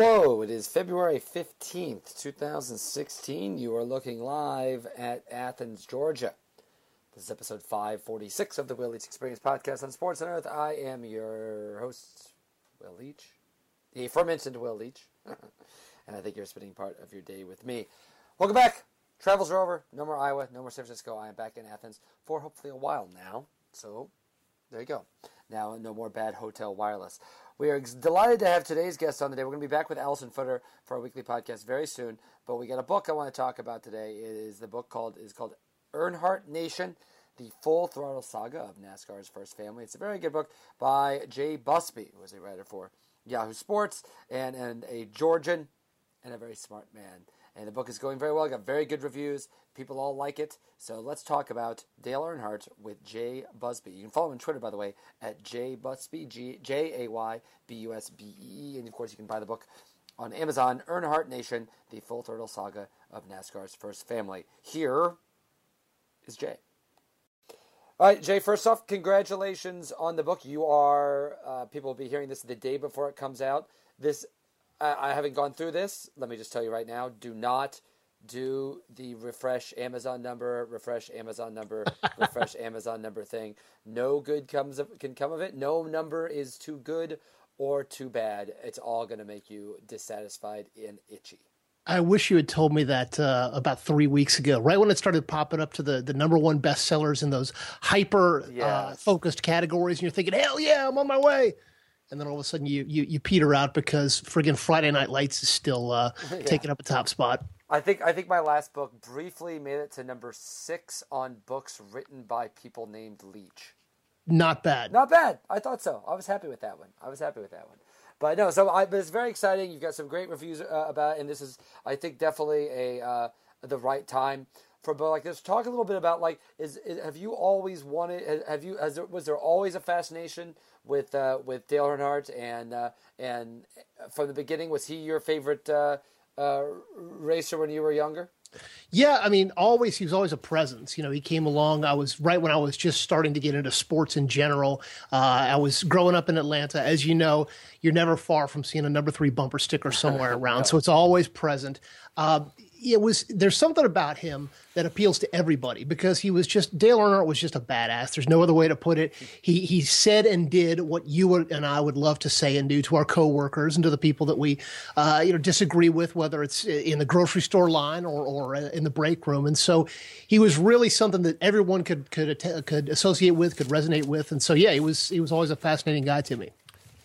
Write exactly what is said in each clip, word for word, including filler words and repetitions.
Hello, it is February fifteenth, twenty sixteen. You are looking live at Athens, Georgia. This is episode five forty-six of the Will Leach Experience podcast on Sports on Earth. I am your host, Will Leach, the aforementioned Will Leach, and I think you're spending part of your day with me. Welcome back. Travels are over. No more Iowa, no more San Francisco. I am back in Athens for hopefully a while now. So, there you go. Now, no more bad hotel wireless. We are delighted to have today's guest on today. We're going to be back with Allison Footer for our weekly podcast very soon. But we got a book I want to talk about today. It is the book called is called Earnhardt Nation: The Full Throttle Saga of NASCAR's First Family. It's a very good book by Jay Busby, who is a writer for Yahoo Sports and, and a Georgian and a very smart man. And the book is going very well. Got very good reviews. People all like it. So let's talk about Dale Earnhardt with Jay Busby. You can follow him on Twitter, by the way, at Jay Busby, G- J A Y B U S B E E. And, of course, you can buy the book on Amazon, Earnhardt Nation, The Full Throttle Saga of NASCAR's First Family. Here is Jay. All right, Jay, first off, congratulations on the book. You are, uh, people will be hearing this the day before it comes out. This I haven't gone through this. Let me just tell you right now, do not do the refresh Amazon number, refresh Amazon number, refresh Amazon number thing. No good comes of, can come of it. No number is too good or too bad. It's all going to make you dissatisfied and itchy. I wish you had told me that uh, about three weeks ago, right when it started popping up to the, the number one bestsellers in those hyper yes. uh, focused categories. And you're thinking, hell yeah, I'm on my way. And then all of a sudden you you, you peter out because friggin' Friday Night Lights is still uh, yeah. taking up a top spot. I think I think my last book briefly made it to number six on books written by people named Leach. Not bad. Not bad. I thought so. I was happy with that one. I was happy with that one. But no, so I, but it's very exciting. You've got some great reviews uh, about it, and this is, I think, definitely a uh, the right time for a book like this. Talk a little bit about like is, is have you always wanted? Have you? Has there, was there always a fascination with uh, with Dale Earnhardt, and uh, and from the beginning, was he your favorite uh, uh, racer when you were younger? Yeah, I mean, always he was always a presence. You know, he came along. I was right when I was just starting to get into sports in general. Uh, I was growing up in Atlanta, as you know. You're never far from seeing a number three bumper sticker somewhere around, no. So it's always present. Uh, It was there's something about him that appeals to everybody because he was just Dale Earnhardt was just a badass. There's no other way to put it. He he said and did what you and I would love to say and do to our coworkers and to the people that we uh, you know disagree with, whether it's in the grocery store line or or in the break room. And so he was really something that everyone could could could associate with, could resonate with. And so yeah, he was he was always a fascinating guy to me.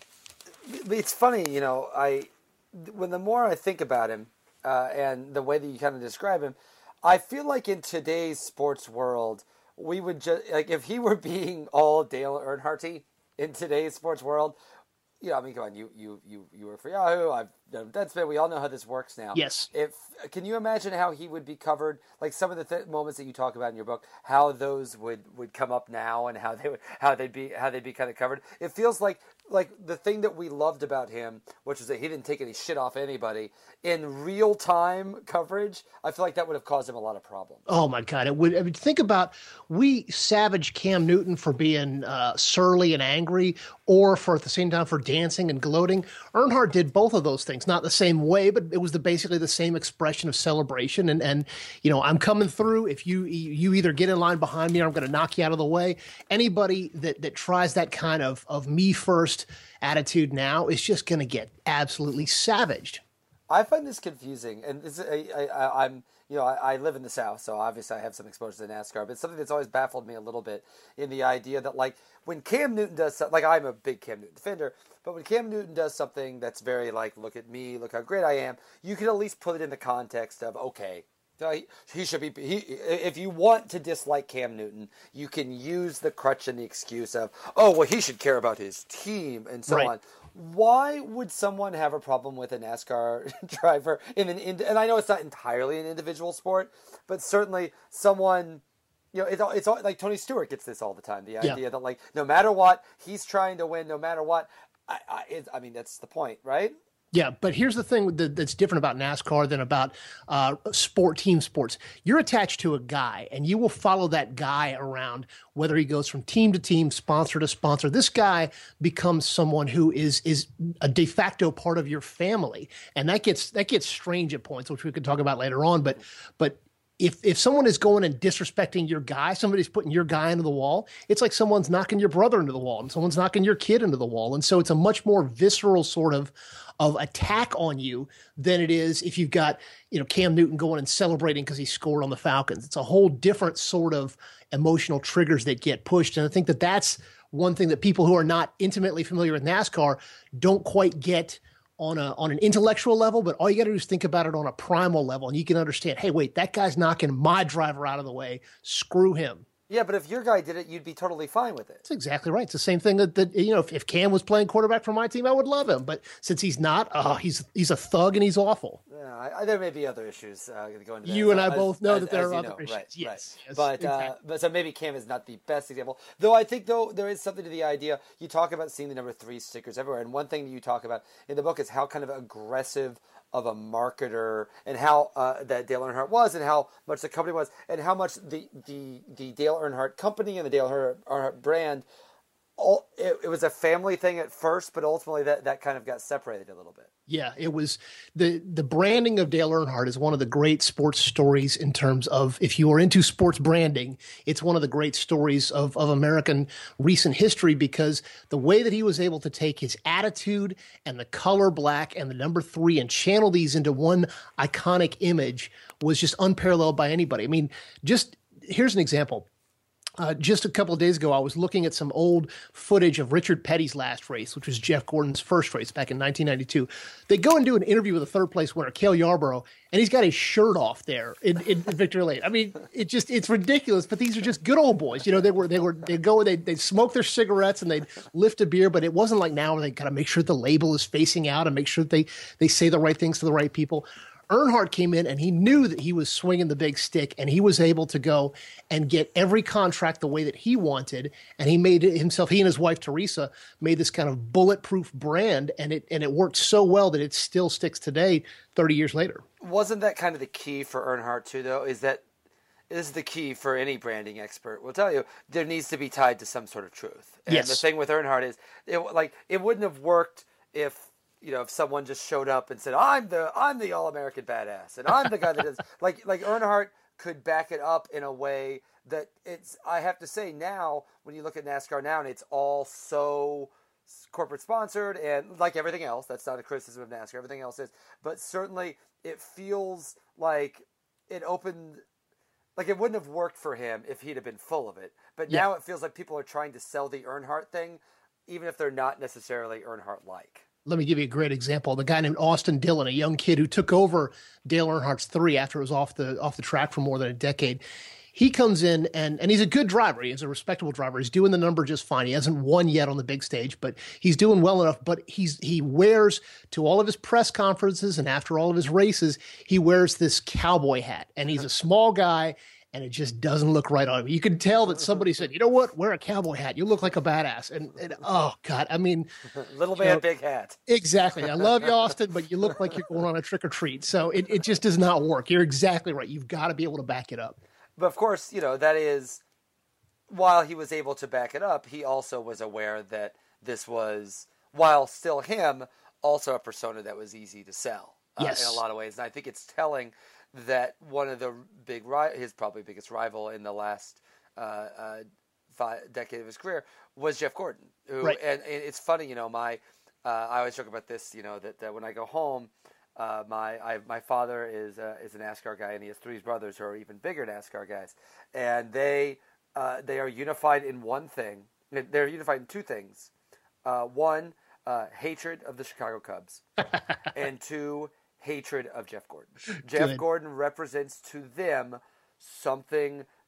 It's funny, you know, I when the more I think about him. Uh, and the way that you kind of describe him, I feel like in today's sports world, we would just like if he were being all Dale Earnhardt in today's sports world. You know, I mean, come on, you you you you work for Yahoo. I've done Deadspin. We all know how this works now. Yes. If can you imagine how he would be covered? Like some of the th- moments that you talk about in your book, how those would, would come up now, and how they would how they'd be how they'd be kind of covered. It feels like. Like the thing that we loved about him, which was that he didn't take any shit off anybody in real time coverage. I feel like that would have caused him a lot of problems. Oh my God. It would. I mean, think about, we savaged Cam Newton for being uh, surly and angry, or for at the same time for dancing and gloating. Earnhardt did both of those things, not the same way, but it was the, basically the same expression of celebration. And, and, you know, I'm coming through. If you, you either get in line behind me or I'm going to knock you out of the way. Anybody that, that tries that kind of, of me first attitude now is just going to get absolutely savaged. I find this confusing, and this, I, I, I'm, you know, I, I live in the South, so obviously I have some exposure to NASCAR. But it's something that's always baffled me a little bit in the idea that, like, when Cam Newton does something, like I'm a big Cam Newton defender, but when Cam Newton does something that's very like, look at me, look how great I am, you can at least put it in the context of, okay, he, he should be. He, if you want to dislike Cam Newton, you can use the crutch and the excuse of, oh, well, he should care about his team and so right. on. Why would someone have a problem with a NASCAR driver in an in, and I know it's not entirely an individual sport, but certainly someone, you know, it's it's all, like Tony Stewart gets this all the time. The idea yeah. that like no matter what, he's trying to win, no matter what. I I, it, I mean that's the point, right? Yeah, but here's the thing that, that's different about NASCAR than about uh, sport team sports. You're attached to a guy, and you will follow that guy around, whether he goes from team to team, sponsor to sponsor. This guy becomes someone who is is a de facto part of your family, and that gets that gets strange at points, which we could talk about later on. But but if if someone is going and disrespecting your guy, somebody's putting your guy into the wall, it's like someone's knocking your brother into the wall, and someone's knocking your kid into the wall, and so it's a much more visceral sort of of attack on you than it is if you've got, you know, Cam Newton going and celebrating because he scored on the Falcons. It's a whole different sort of emotional triggers that get pushed. And I think that that's one thing that people who are not intimately familiar with NASCAR don't quite get on a on an intellectual level, but all you got to do is think about it on a primal level, and you can understand, hey, wait, that guy's knocking my driver out of the way. Screw him. Yeah, but if your guy did it, you'd be totally fine with it. That's exactly right. It's the same thing that, that you know, if, if Cam was playing quarterback for my team, I would love him. But since he's not, oh, he's he's a thug and he's awful. Yeah, I, I, there may be other issues uh, going into that. You and I as, both know as, that there are you other know, issues. Right, yes, right. yes, but exactly. uh, but so maybe Cam is not the best example. Though I think though there is something to the idea. You talk about seeing the number three stickers everywhere, and one thing that you talk about in the book is how kind of aggressive of a marketer and how uh, that Dale Earnhardt was, and how much the company was, and how much the the, the Dale Earnhardt company and the Dale Earnhardt brand, all it, it was a family thing at first, but ultimately that, that kind of got separated a little bit. Yeah, it was the the branding of Dale Earnhardt is one of the great sports stories in terms of, if you are into sports branding, it's one of the great stories of, of American recent history, because the way that he was able to take his attitude and the color black and the number three and channel these into one iconic image was just unparalleled by anybody. I mean, just here's an example. Uh, just a couple of days ago, I was looking at some old footage of Richard Petty's last race, which was Jeff Gordon's first race back in nineteen ninety-two. They go and do an interview with the third place winner, Cale Yarborough, and he's got his shirt off there in, in Victory Lane. I mean, it just, it's ridiculous, but these are just good old boys. You know, they were, they were, they'd go and they'd, they'd smoke their cigarettes and they'd lift a beer, but it wasn't like now where they got to make sure the label is facing out and make sure that they, they say the right things to the right people. Earnhardt came in and he knew that he was swinging the big stick, and he was able to go and get every contract the way that he wanted. And he made it himself, he and his wife, Teresa, made this kind of bulletproof brand, and it, and it worked so well that it still sticks today, thirty years later. Wasn't that kind of the key for Earnhardt too, though, is that this is the key for any branding expert will tell you, there needs to be tied to some sort of truth. And yes. The thing with Earnhardt is, it, like, it wouldn't have worked if, you know, if someone just showed up and said, I'm the I'm the all-American badass, and I'm the guy that does, like, like Earnhardt could back it up in a way that it's, I have to say now, when you look at NASCAR now, and it's all so corporate sponsored, and like everything else, that's not a criticism of NASCAR, everything else is, but certainly it feels like it opened, like it wouldn't have worked for him if he'd have been full of it, but yeah. now it feels like people are trying to sell the Earnhardt thing, even if they're not necessarily Earnhardt-like. Let me give you a great example. The guy named Austin Dillon, a young kid who took over Dale Earnhardt's three after it was off the off the track for more than a decade. He comes in, and, and he's a good driver. He's a respectable driver. He's doing the number just fine. He hasn't won yet on the big stage, but he's doing well enough. But he's he wears, to all of his press conferences and after all of his races, he wears this cowboy hat. And he's a small guy, and it just doesn't look right on him. You can tell that somebody said, you know what, wear a cowboy hat. You look like a badass. And, and oh, God, I mean. Little man, know, big hat. Exactly. I love you, Austin, but you look like you're going on a trick or treat. So it, it just does not work. You're exactly right. You've got to be able to back it up. But of course, you know, that is, while he was able to back it up, he also was aware that this was, while still him, also a persona that was easy to sell uh, yes. in a lot of ways. And I think it's telling that one of the big, his probably biggest rival in the last uh, uh, five, decade of his career was Jeff Gordon. Who, right. and, and it's funny, you know, my, uh, I always joke about this, you know, that, that when I go home, uh, my I, my father is uh, is a NASCAR guy, and he has three brothers who are even bigger NASCAR guys, and they uh, they are unified in one thing. They're unified in two things. Uh, one, uh, hatred of the Chicago Cubs, and two, hatred of Jeff Gordon. Jeff Good. Gordon represents to them something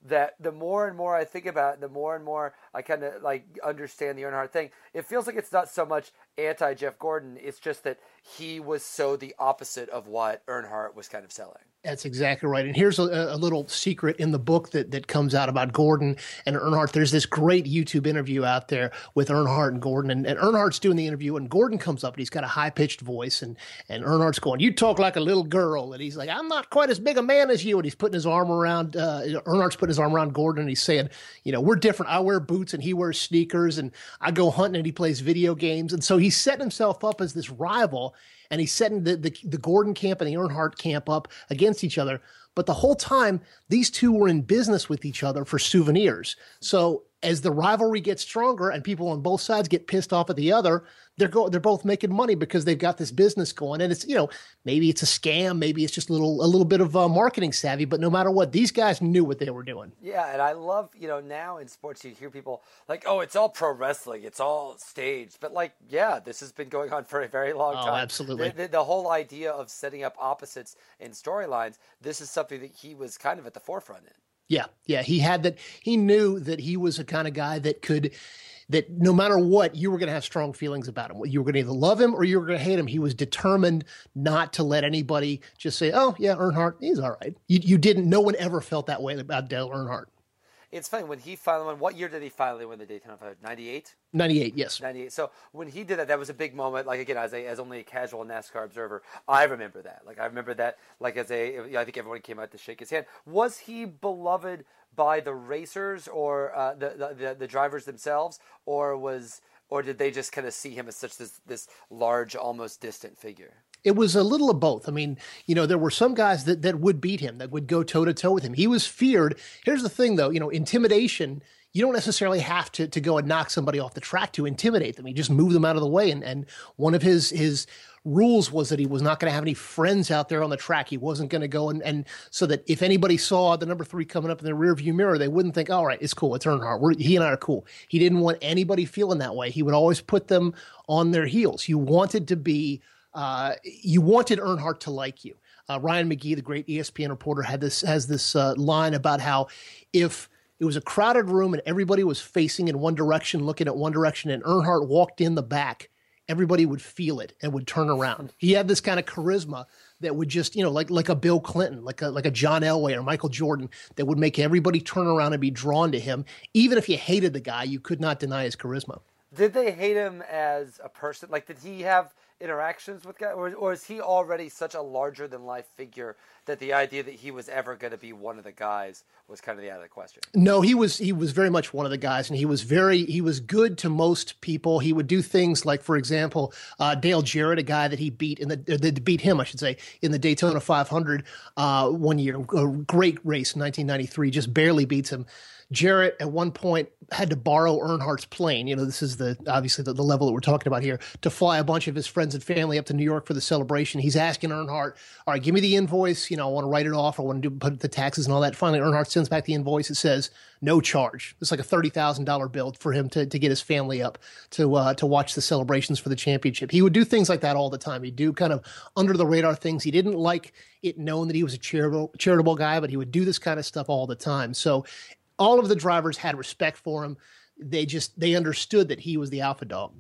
that the more and more I think about it, the more and more I kind of like understand the Earnhardt thing. It feels like it's not so much anti-Jeff Gordon. It's just that he was so the opposite of what Earnhardt was kind of selling. That's exactly right. And here's a, a little secret in the book that, that comes out about Gordon and Earnhardt. There's this great YouTube interview out there with Earnhardt and Gordon. And, and Earnhardt's doing the interview, and Gordon comes up, and he's got a high-pitched voice. And, and Earnhardt's going, "You talk like a little girl." And he's like, "I'm not quite as big a man as you." And he's putting his arm around, uh, Earnhardt's putting his arm around Gordon, and he's saying, you know, "We're different. I wear boots, and he wears sneakers, and I go hunting, and he plays video games." And so he's setting himself up as this rival, and he's setting the, the, the Gordon camp and the Earnhardt camp up against each other. But the whole time, these two were in business with each other for souvenirs. So as the rivalry gets stronger and people on both sides get pissed off at the other, they're go they're both making money because they've got this business going. And it's, you know, maybe it's a scam, maybe it's just a little a little bit of uh, marketing savvy. But no matter what, these guys knew what they were doing. Yeah, and I love, you know, now in sports you hear people like, "Oh, it's all pro wrestling, it's all staged." But like, yeah, this has been going on for a very long Oh, time. absolutely. The, the, the whole idea of setting up opposites in storylines, this is something that he was kind of at the forefront in. Yeah, yeah, he had that. He knew that he was a kind of guy that could, that no matter what, you were going to have strong feelings about him. You were going to either love him or you were going to hate him. He was determined not to let anybody just say, "Oh, yeah, Earnhardt, he's all right." You, you didn't. No one ever felt that way about Dale Earnhardt. It's funny, when he finally won, what year did he finally win the Daytona five hundred? ninety-eight? ninety-eight, yes. ninety-eight. So when he did that, that was a big moment. Like, again, as a, as only a casual NASCAR observer, I remember that. Like, I remember that, like, as a, I think everyone came out to shake his hand. Was he beloved by the racers or uh, the, the, the the drivers themselves, or was, or did they just kind of see him as such this this large, almost distant figure? It was a little of both. I mean, you know, there were some guys that, that would beat him, that would go toe-to-toe with him. He was feared. Here's the thing, though. You know, intimidation, you don't necessarily have to to go and knock somebody off the track to intimidate them. You just move them out of the way. And, and one of his his rules was that he was not going to have any friends out there on the track. He wasn't going to go and, and so that if anybody saw the number three coming up in the rearview mirror, they wouldn't think, "All right, it's cool, it's Earnhardt. We're, he and I are cool." He didn't want anybody feeling that way. He would always put them on their heels. You wanted to be Uh, you wanted Earnhardt to like you. Uh, Ryan McGee, the great E S P N reporter, had this has this uh, line about how if it was a crowded room and everybody was facing in one direction, looking at one direction, and Earnhardt walked in the back, everybody would feel it and would turn around. He had this kind of charisma that would just, you know, like like a Bill Clinton, like a like a John Elway or Michael Jordan, that would make everybody turn around and be drawn to him. Even if you hated the guy, you could not deny his charisma. Did they hate him as a person? Like, did he have interactions with guys, or, or is he already such a larger than life figure that the idea that he was ever going to be one of the guys was kind of the out of the question? No, he was he was very much one of the guys, and he was very he was good to most people. He would do things like, for example, uh, Dale Jarrett, a guy that he beat in the that beat him, I should say, in the Daytona five hundred uh, one year, a great race in nineteen ninety-three, just barely beats him. Jarrett at one point had to borrow Earnhardt's plane. You know, this is the obviously the, the level that we're talking about here, to fly a bunch of his friends and family up to New York for the celebration. He's asking Earnhardt, "All right, give me the invoice. You know, I want to write it off. I want to do put the taxes and all that." Finally, Earnhardt sends back the invoice. It says no charge. It's like a thirty thousand dollars bill for him to to get his family up to uh, to watch the celebrations for the championship. He would do things like that all the time. He'd do kind of under the radar things. He didn't like it known that he was a charitable charitable guy, but he would do this kind of stuff all the time. So all of the drivers had respect for him. They just, they understood that he was the alpha dog.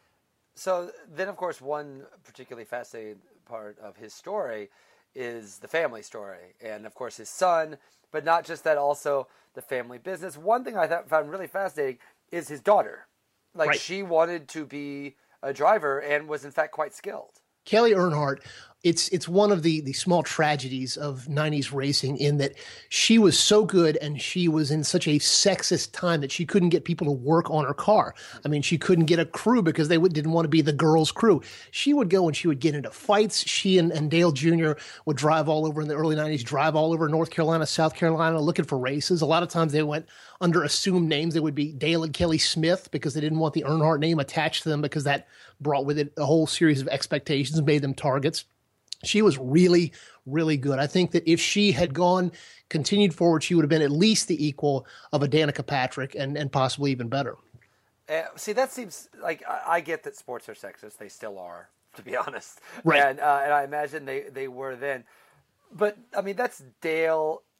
So then, of course, one particularly fascinating part of his story is the family story. And, of course, his son, but not just that, also the family business. One thing I thought, found really fascinating is his daughter. Like, Right. She wanted to be a driver and was, in fact, quite skilled. Kelly Earnhardt, it's it's one of the the small tragedies of nineties racing in that she was so good and she was in such a sexist time that she couldn't get people to work on her car. I mean, she couldn't get a crew because they would, didn't want to be the girls' crew. She would go and she would get into fights. She and, and Dale Junior would drive all over in the early nineties, drive all over North Carolina, South Carolina, looking for races. A lot of times they went under assumed names. They would be Dale and Kelly Smith because they didn't want the Earnhardt name attached to them, because that brought with it a whole series of expectations and made them targets. She was really, really good. I think that if she had gone, continued forward, she would have been at least the equal of a Danica Patrick, and, and possibly even better. Uh, see, that seems like I, I get that sports are sexist. They still are, to be honest. Right. And, uh, and I imagine they, they were then. But, I mean, that's Dale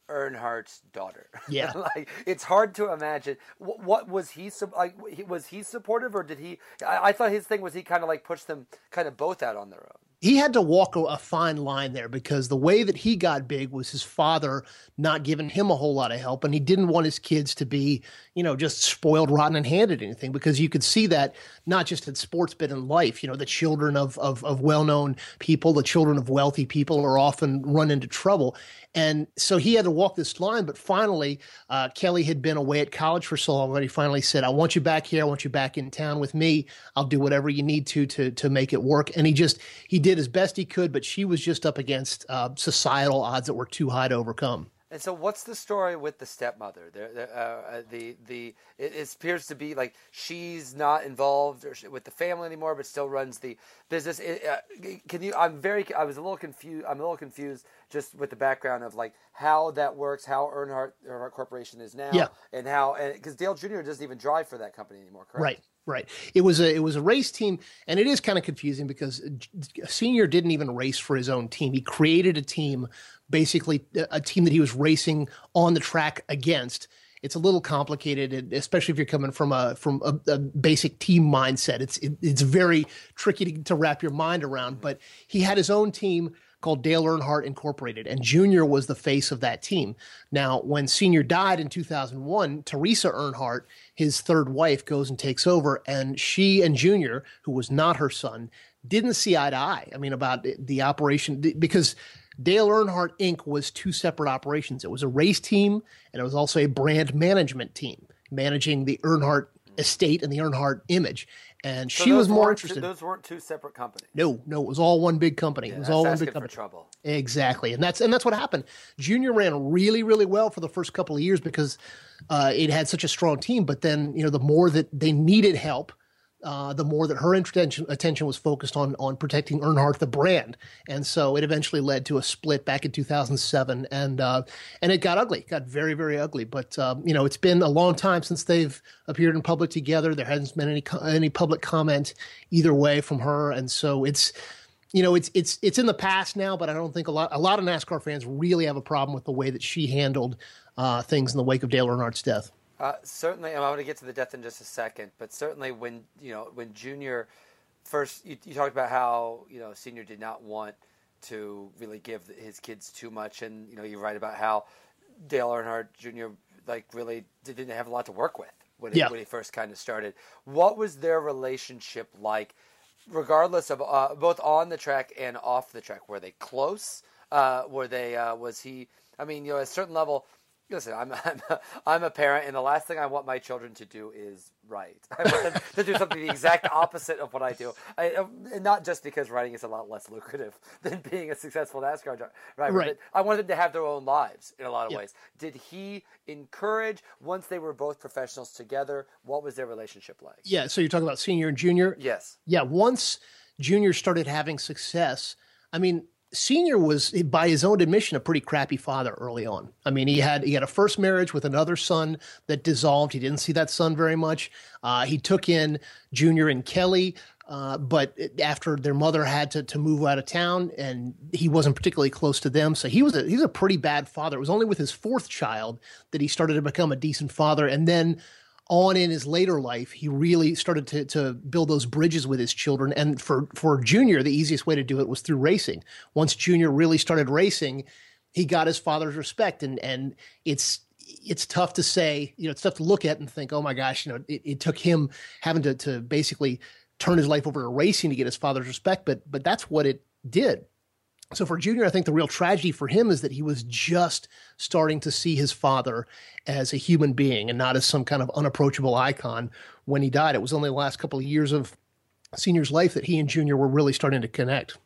Earnhardt's daughter. Yeah. Like, it's hard to imagine. What, what was he like? Was he supportive, or did he? I, I thought his thing was he kind of like pushed them kind of both out on their own. He had to walk a, a fine line there because the way that he got big was his father not giving him a whole lot of help, and he didn't want his kids to be, you know, just spoiled, rotten, and handed anything, because you could see that not just in sports but in life. You know, the children of of, of well-known people, the children of wealthy people, are often run into trouble. And so he had to walk this line, but finally, uh, Kelly had been away at college for so long that he finally said, I want you back here. I want you back in town with me. I'll do whatever you need to to to make it work. And he just, he did as best he could, but she was just up against uh, societal odds that were too high to overcome. And so, what's the story with the stepmother? The uh, the the it, it appears to be like she's not involved or with the family anymore, but still runs the business. It, uh, can you? I'm very. I was a little confused. I'm a little confused just with the background of like how that works, how Earnhardt, Earnhardt Corporation is now, yeah. and how because Dale Junior doesn't even drive for that company anymore, correct? Right. Right. It was a it was a race team, and it is kind of confusing because Senior didn't even race for his own team. He created a team, basically a team that he was racing on the track against. It's a little complicated, especially if you're coming from a from a, a basic team mindset. It's it, it's very tricky to, to wrap your mind around. But he had his own team called Dale Earnhardt Incorporated, and Junior was the face of that team. Now, when Senior died in two thousand one, Teresa Earnhardt, his third wife, goes and takes over, and she and Junior, who was not her son, didn't see eye to eye. I mean, about the operation, because Dale Earnhardt Incorporated was two separate operations. It was a race team, and it was also a brand management team, managing the Earnhardt estate and the Earnhardt image. And so she was more weren't interested. Two, those weren't two separate companies. No, no, it was all one big company. Yeah, it was that's all one asking big company. For trouble. Exactly, and that's and that's what happened. Junior ran really, really well for the first couple of years because uh, it had such a strong team. But then, you know, the more that they needed help, uh, the more that her attention attention was focused on on protecting Earnhardt the brand, and so it eventually led to a split back in two thousand seven, and uh, and it got ugly, it got very, very ugly. But um, you know, it's been a long time since they've appeared in public together. There hasn't been any any public comment either way from her, and so it's. You know, it's it's it's in the past now, but I don't think a lot a lot of NASCAR fans really have a problem with the way that she handled uh, things in the wake of Dale Earnhardt's death. Uh, certainly, and I'm going to get to the death in just a second, but certainly when you know when Junior first, you, you talked about how you know Senior did not want to really give his kids too much, and you know you write about how Dale Earnhardt Junior like really didn't have a lot to work with when he, yeah. when he first kind of started. What was their relationship like? Regardless of uh, both on the track and off the track, were they close? Uh, were they? Uh, was he? I mean, you know, at a certain level. Listen, I'm I'm a, I'm a parent, and the last thing I want my children to do is write. I want them to do something the exact opposite of what I do. I, and not just because writing is a lot less lucrative than being a successful NASCAR driver. Right. right. I want them to have their own lives in a lot of yeah. ways. Did he encourage, once they were both professionals together, what was their relationship like? Yeah, so you're talking about Senior and Junior? Yes. Yeah, once Junior started having success, I mean, Senior was, by his own admission, a pretty crappy father early on. I mean, he had he had a first marriage with another son that dissolved. He didn't see that son very much. Uh, he took in Junior and Kelly, uh, but after their mother had to, to move out of town, and he wasn't particularly close to them, so he was a, he was a pretty bad father. It was only with his fourth child that he started to become a decent father, and then on in his later life, he really started to, to build those bridges with his children. And for, for Junior, the easiest way to do it was through racing. Once Junior really started racing, he got his father's respect. And, and it's, it's tough to say, you know, it's tough to look at and think, oh my gosh, you know, it, it took him having to, to basically turn his life over to racing to get his father's respect. But, but that's what it did. So for Junior, I think the real tragedy for him is that he was just starting to see his father as a human being and not as some kind of unapproachable icon when he died. It was only the last couple of years of Senior's life that he and Junior were really starting to connect.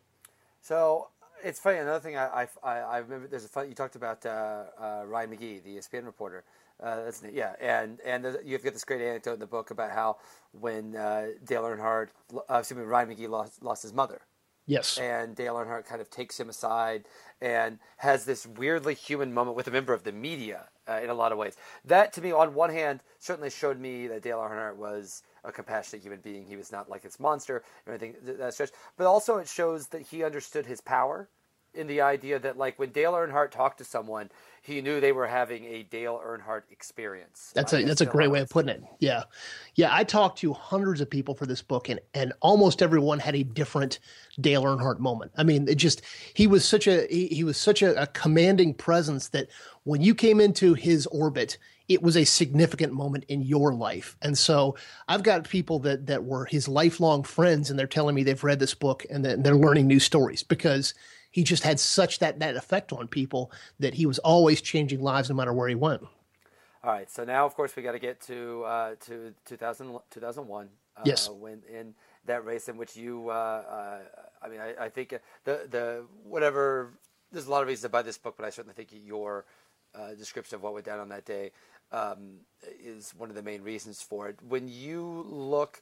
So it's funny. Another thing I I, I remember, there's a fun, you talked about uh, uh, Ryan McGee, the E S P N reporter. Uh, that's yeah, and and you've got this great anecdote in the book about how when uh, Dale Earnhardt, uh, excuse me, Ryan McGee lost lost his mother. Yes. And Dale Earnhardt kind of takes him aside and has this weirdly human moment with a member of the media uh, in a lot of ways. That, to me, on one hand, certainly showed me that Dale Earnhardt was a compassionate human being. He was not like this monster or anything that stretch. But also it shows that he understood his power in the idea that, like, when Dale Earnhardt talked to someone, he knew they were having a Dale Earnhardt experience. That's a that's a great way of putting it. Yeah, yeah. I talked to hundreds of people for this book, and and almost everyone had a different Dale Earnhardt moment. I mean, it just he was such a he, he was such a, a commanding presence that when you came into his orbit, it was a significant moment in your life. And so I've got people that that were his lifelong friends, and they're telling me they've read this book and they're learning new stories because he just had such that that effect on people that he was always changing lives no matter where he went. All right, so now of course we got to get to uh, to two thousand, two thousand one. Uh, yes. When in that race in which you, uh, uh, I mean, I, I think the the whatever. There's a lot of reasons to buy this book, but I certainly think your uh, description of what went down on that day um, is one of the main reasons for it. When you look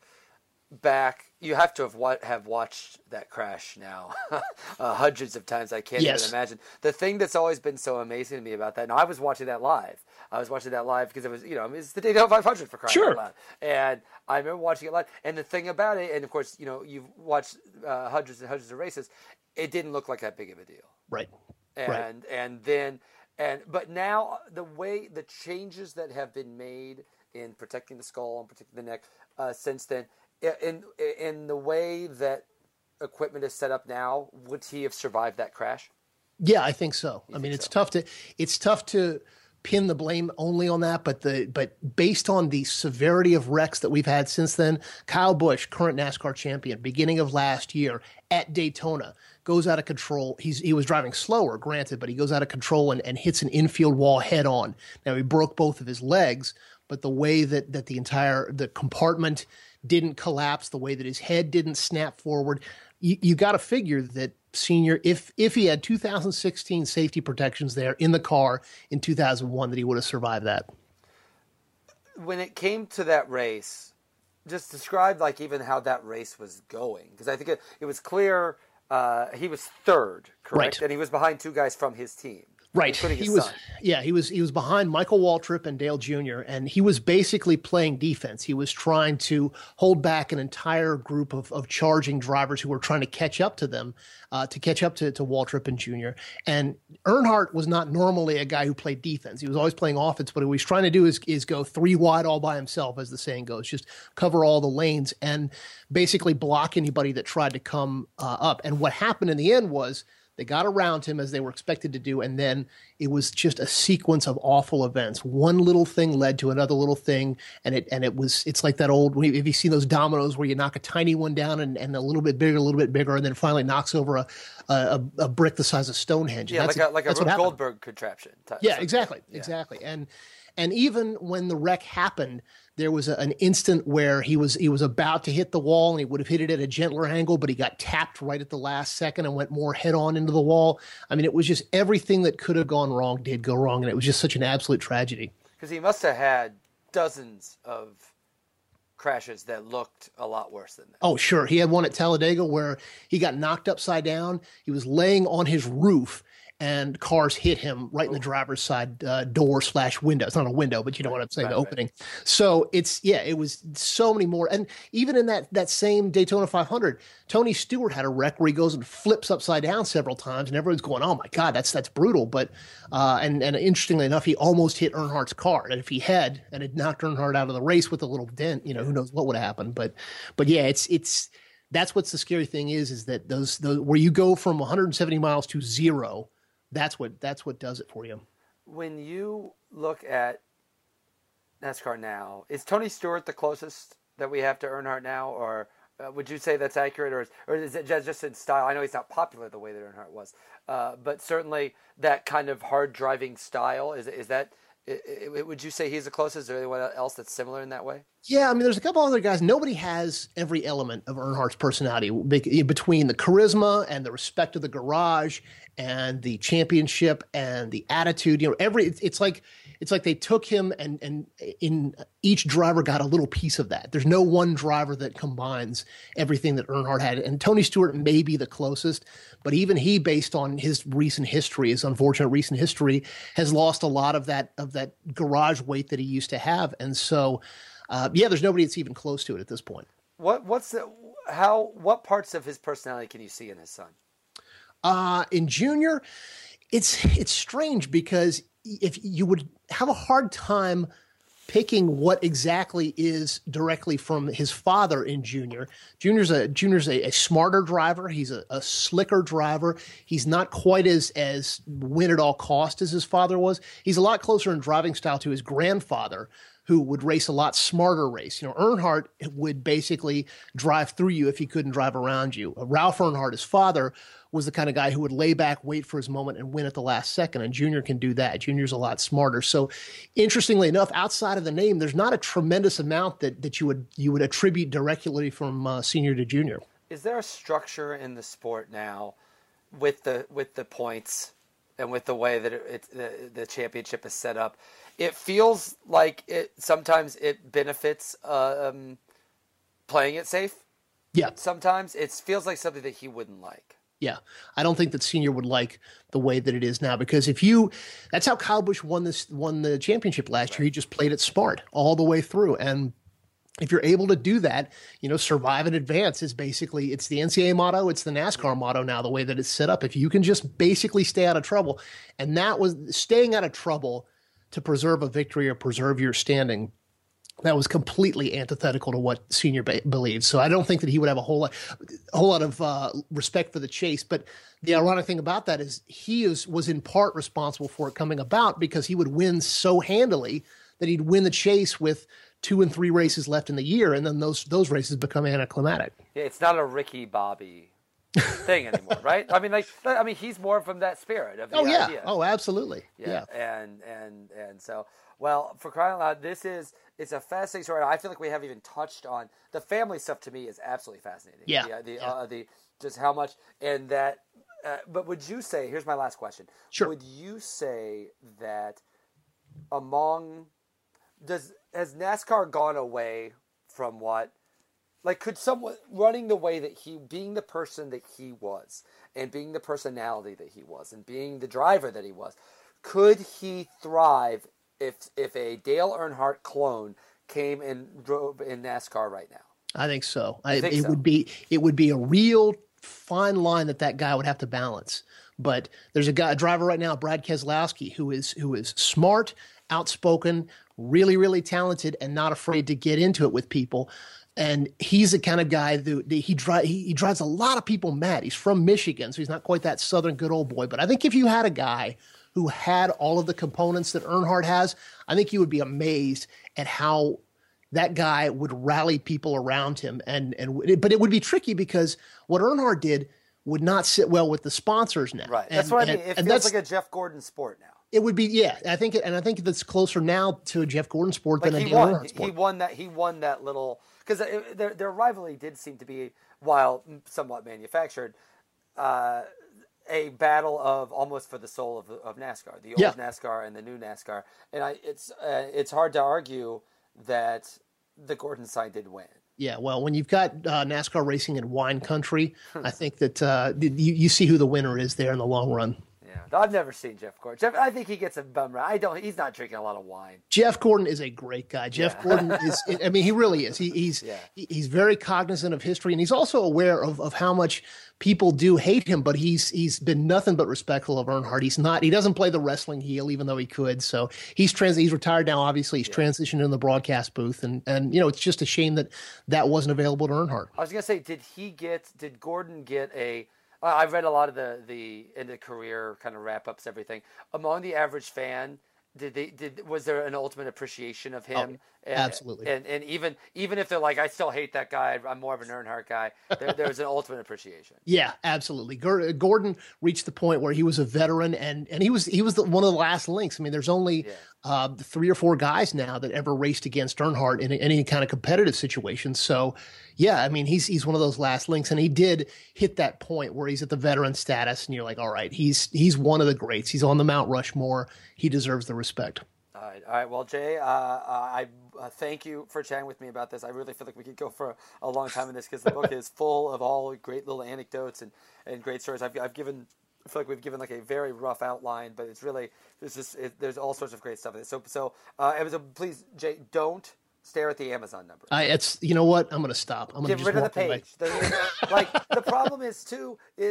back, you have to have wa- have watched that crash now uh, hundreds of times. I can't yes. even imagine. The thing that's always been so amazing to me about that, and I was watching that live. I was watching that live because it was, you know, it's the Daytona five hundred for crying sure. out loud. And I remember watching it live. And the thing about it, and of course, you know, you've watched uh, hundreds and hundreds of races, it didn't look like that big of a deal. Right. And right. and then and but now the way the changes that have been made in protecting the skull and protecting the neck uh, since then. In in the way that equipment is set up now, would he have survived that crash? Yeah, I think so. You I mean, it's so? tough to it's tough to pin the blame only on that, but the but based on the severity of wrecks that we've had since then, Kyle Busch, current NASCAR champion, beginning of last year at Daytona, goes out of control. He's he was driving slower, granted, but he goes out of control and, and hits an infield wall head on. Now he broke both of his legs, but the way that that the entire the compartment didn't collapse, the way that his head didn't snap forward, you, you got to figure that Senior, if if he had two thousand sixteen safety protections there in the car in two thousand one, that he would have survived that. When it came to that race, just describe like even how that race was going, because I think it, it was clear uh, he was third, correct, right. and he was behind two guys from his team. Right. He was, son. yeah, he was, he was behind Michael Waltrip and Dale Junior, and he was basically playing defense. He was trying to hold back an entire group of, of charging drivers who were trying to catch up to them, uh, to catch up to, to Waltrip and Junior. And Earnhardt was not normally a guy who played defense. He was always playing offense, but what he was trying to do is, is go three wide all by himself, as the saying goes, just cover all the lanes and basically block anybody that tried to come uh, up. And what happened in the end was, they got around him as they were expected to do, and then it was just a sequence of awful events. One little thing led to another little thing, and it and it was it's like that old. If you see those dominoes where you knock a tiny one down and, and a little bit bigger, a little bit bigger, and then finally knocks over a a, a brick the size of Stonehenge. Yeah, that's like a, like a that's Rube Goldberg contraption. Type, yeah, exactly, yeah. exactly, and. And even when the wreck happened, there was a, an instant where he was he was about to hit the wall, and he would have hit it at a gentler angle, but he got tapped right at the last second and went more head on into the wall. I mean, it was just everything that could have gone wrong did go wrong, and it was just such an absolute tragedy. Because he must have had dozens of crashes that looked a lot worse than that. Oh, sure. He had one at Talladega where he got knocked upside down. He was laying on his roof, and cars hit him right in the driver's side uh, door slash window. It's not a window, but you know right, what I'm saying, right, the opening. Right. So it's, yeah, it was so many more. And even in that that same Daytona five hundred, Tony Stewart had a wreck where he goes and flips upside down several times, and everyone's going, oh my God, that's that's brutal. But, uh, and, and interestingly enough, he almost hit Earnhardt's car. And if he had, and it knocked Earnhardt out of the race with a little dent, you know, who knows what would have happened. But, but yeah, it's, it's, that's what's the scary thing is, is that those, those where you go from one hundred seventy miles to zero, That's what that's what does it for you. When you look at NASCAR now, is Tony Stewart the closest that we have to Earnhardt now, or uh, would you say that's accurate, or is, or is it just, just in style? I know he's not popular the way that Earnhardt was, uh, but certainly that kind of hard driving style is is that. It, it, would you say he's the closest? Is there anyone else that's similar in that way? Yeah, I mean, there's a couple other guys. Nobody has every element of Earnhardt's personality between the charisma and the respect of the garage and the championship and the attitude. You know, every it's, it's like it's like they took him and and in each driver got a little piece of that. There's no one driver that combines everything that Earnhardt had, and Tony Stewart may be the closest, but even he, based on his recent history, his unfortunate recent history, has lost a lot of that of that garage weight that he used to have, and so. Uh, yeah, there's nobody that's even close to it at this point. What what's the, how what parts of his personality can you see in his son? Uh, in junior, it's it's strange because if you would have a hard time picking what exactly is directly from his father in junior. Junior's a junior's a, a smarter driver. He's a, a slicker driver. He's not quite as as win at all cost as his father was. He's a lot closer in driving style to his grandfather, who would race a lot smarter race. You know, Earnhardt would basically drive through you if he couldn't drive around you. Ralph Earnhardt, his father, was the kind of guy who would lay back, wait for his moment, and win at the last second. And Junior can do that. Junior's a lot smarter. So, interestingly enough, outside of the name, there's not a tremendous amount that that you would you would attribute directly from uh, senior to junior. Is there a structure in the sport now with the with the points and with the way that it, it the, the championship is set up? It feels like it sometimes it benefits uh, um, playing it safe. Yeah. Sometimes it feels like something that he wouldn't like. Yeah, I don't think that senior would like the way that it is now, because if you, that's how Kyle Busch won this, won the championship last Right. year. He just played it smart all the way through. And if you're able to do that, you know, survive and advance is basically, it's the N C A A motto. It's the NASCAR motto now, the way that it's set up. If you can just basically stay out of trouble, and that was staying out of trouble to preserve a victory or preserve your standing. That was completely antithetical to what senior be- believed. So I don't think that he would have a whole lot, a whole lot of uh, respect for the chase. But the ironic thing about that is he is, was in part responsible for it coming about, because he would win so handily that he'd win the chase with two and three races left in the year, and then those those races become anticlimactic. Yeah, it's not a Ricky Bobby thing anymore, right? I mean, like, I mean, he's more from that spirit of the Oh yeah, idea. oh absolutely, Yeah. yeah. And and and so, well, for crying out loud, this is it's a fascinating story. I feel like we haven't even touched on the family stuff. To me, is absolutely fascinating. Yeah, The the, yeah. Uh, the just how much and that. Uh, but would you say? Here's my last question. Sure. Would you say that among does has NASCAR gone away from what? Like, could someone running the way that he, being the person that he was, and being the personality that he was, and being the driver that he was, could he thrive if if a Dale Earnhardt clone came and drove in NASCAR right now? I think so. I, think it so? would be it would be a real fine line that that guy would have to balance. But there's a guy, a driver right now, Brad Keselowski, who is who is smart, outspoken, really really talented, and not afraid to get into it with people. And he's the kind of guy that he, dri- he, he drives a lot of people mad. He's from Michigan, so he's not quite that southern good old boy. But I think if you had a guy who had all of the components that Earnhardt has, I think you would be amazed at how that guy would rally people around him. And and but it would be tricky, because what Earnhardt did would not sit well with the sponsors now. Right. And, That's what I and, mean. It and feels that's, like a Jeff Gordon sport now. it would be, yeah. I think, it, and I think that's closer now to a Jeff Gordon sport Like than a he Dale won. Earnhardt sport. He won that. He won that little because their their rivalry did seem to be, while somewhat manufactured, uh, a battle of almost for the soul of, of NASCAR, the old Yeah. NASCAR and the new NASCAR. And I, it's uh, it's hard to argue that the Gordon side did win. Yeah, well, when you've got uh, NASCAR racing in wine country, I think that uh, you, you see who the winner is there in the long run. Yeah, I've never seen Jeff Gordon. Jeff, I think he gets a bum rap. I don't. He's not drinking a lot of wine. Jeff Gordon is a great guy. Jeff Yeah. Gordon is, I mean, he really is. He, he's Yeah. he- he's very cognizant of history, and he's also aware of, of how much people do hate him, but he's he's been nothing but respectful of Earnhardt. He's not, he doesn't play the wrestling heel, even though he could. So he's trans, he's retired now, obviously. He's transitioned in the broadcast booth, and, and, you know, it's just a shame that that wasn't available to Earnhardt. I was gonna say, did he get? Did Gordon get a? Uh, I've read a lot of the the end of career kind of wrap ups, everything. Among the average fan, did they did was there an ultimate appreciation of him? Oh, absolutely. And, and and even even if they're like, I still hate that guy. I'm more of an Earnhardt guy. There, there's an ultimate appreciation. Yeah, absolutely. Gor- Gordon reached the point where he was a veteran, and and he was he was the, one of the last links. I mean, there's only Yeah. uh, three or four guys now that ever raced against Earnhardt in any kind of competitive situation. So, yeah, I mean, he's he's one of those last links, and he did hit that point where he's at the veteran status, and you're like, all right, he's he's one of the greats. He's on the Mount Rushmore. He deserves the respect. All right, all right. Well, Jay, uh, uh, I uh, thank you for chatting with me about this. I really feel like we could go for a, a long time in this because the book is full of all great little anecdotes and, and great stories. I've, I've given, I feel like we've given like a very rough outline, but it's really there's just it, there's all sorts of great stuff in it. So so uh, so please, Jay, don't stare at the Amazon number. I, it's you know what? I'm going to stop. I'm going to Get just rid of the walk away. page. The- like the problem is too is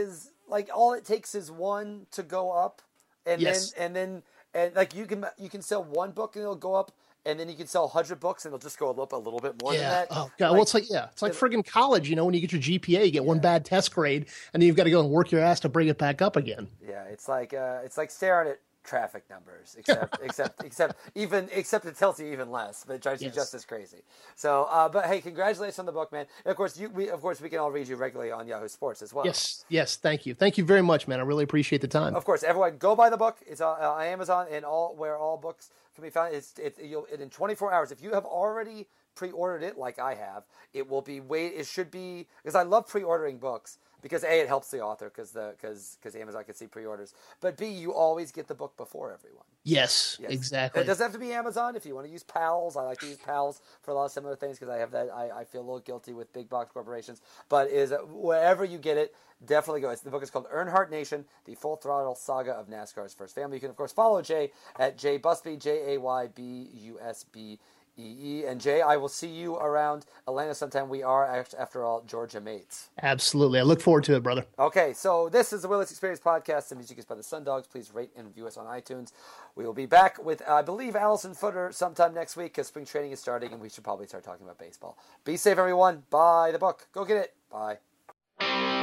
like all it takes is one to go up, and Yes. then and then and like you can you can sell one book and it'll go up, and then you can sell a hundred books and it'll just go up a little bit more Yeah. than that. Oh god. Like, well, it's like yeah, it's like friggin' college. You know, when you get your G P A, you get one bad test grade, and then you've got to go and work your ass to bring it back up again. yeah, it's like uh, it's like staring at traffic numbers, except except except even except it tells you even less, but it drives you Yes. just as crazy. So, uh, but hey, congratulations on the book, man. And of course, you we of course we can all read you regularly on Yahoo Sports as well. Yes. Yes. Thank you. Thank you very much, man. I really appreciate the time. Of course, everyone go buy the book. It's on, uh, on Amazon and all where all books can be found. It's it, you'll it in twenty-four hours. If you have already pre-ordered it, like I have, it will be wait. It should be because I love pre-ordering books because A, it helps the author because the because because Amazon can see pre-orders, but B, you always get the book before everyone. Yes, Yes. exactly. It doesn't have to be Amazon. If you want to use Pals, I like to use Pals for a lot of similar things because I have that. I, I feel a little guilty with big box corporations. But is wherever you get it, definitely go. It's, the book is called Earnhardt Nation: The Full Throttle Saga of NASCAR's First Family. You can of course follow Jay at Jay Busby, J A Y B U S B E E. And Jay, I will see you around Atlanta sometime. We are, after all, Georgia mates. Absolutely. I look forward to it, brother. Okay, so this is the Willits Experience Podcast. The music is by the Sundogs. Please rate and review us on iTunes. We will be back with, I believe, Allison Footer sometime next week because spring training is starting and we should probably start talking about baseball. Be safe, everyone. Buy the book. Go get it. Bye.